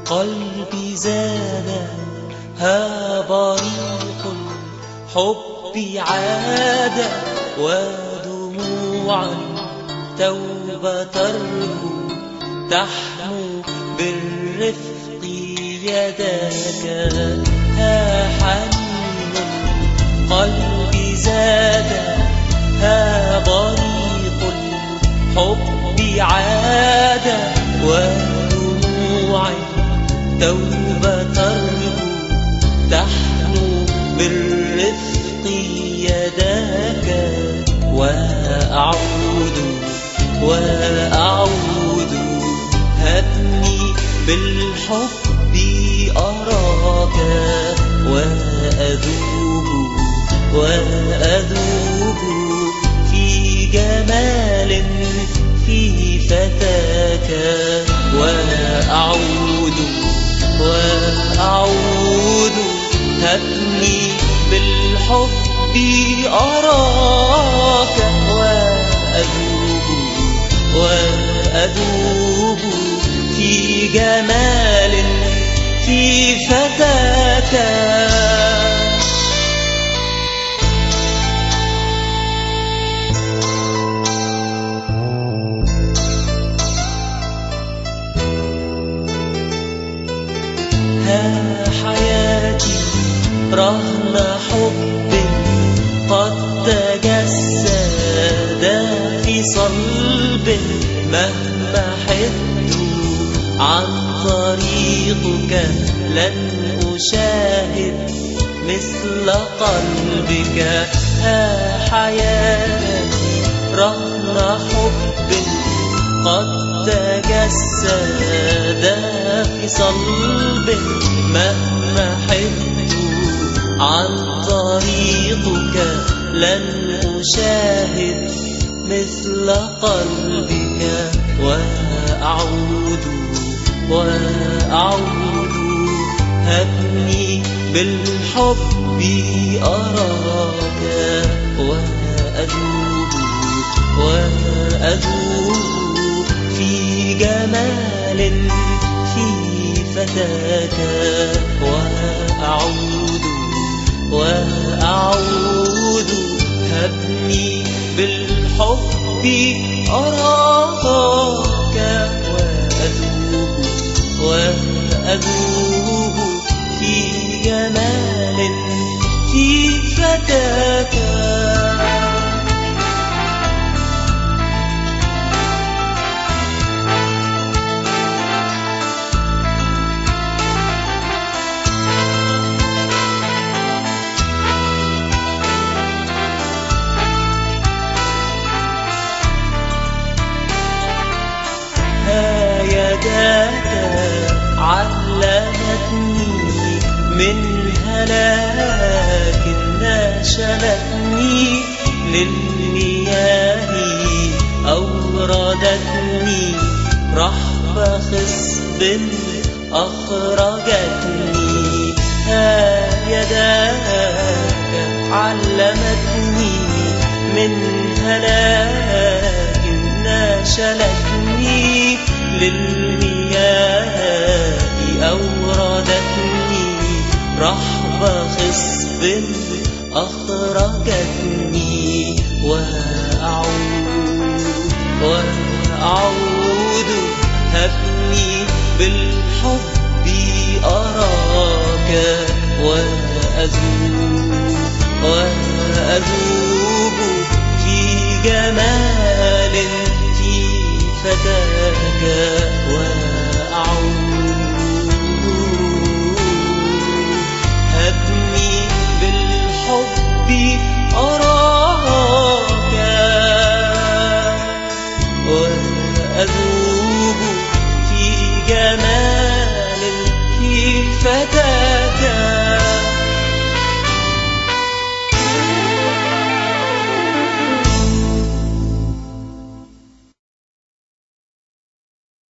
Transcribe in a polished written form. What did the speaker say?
قلبي زاد ها بريق الحب عاد، ودموع توبة ترجو تحمو بالرفق يداك. ها حنين القلب زاد ها بريق الحب عاد، ودموع توبة ترجو تحنو بالرفق يداك. وأعود هبني بالحب أراك، وأذوب في جمال في فتاك. وأعود هبني بالحب أراك، وأذوب في جمال في فتاك. ها حياتي رهن حب قد تجسد في صلب، مهما حدت عن طريقك لن أشاهد مثل قلبك. ها حياتي رهن حب قد تجسد في صلب، مهما حدت عن طريقك لن أشاهد مثل قلبك. وأعود هبني بالحب أراك، وأذوب في جمال في فتاك. وأعود هبني بالحب أراك، وأذوب في جمال في فتاك. يداك علمتني من هلاك نشلتني للمياه، أوردتني رحب خصب أخرجتني. ها يداك علمتني من هلاك نشلتني للمياه، أوردتني رحب خصب أخرجتني. وأعود هبني بالحب أراك، وأذوب في جمال في فتاك. وأعود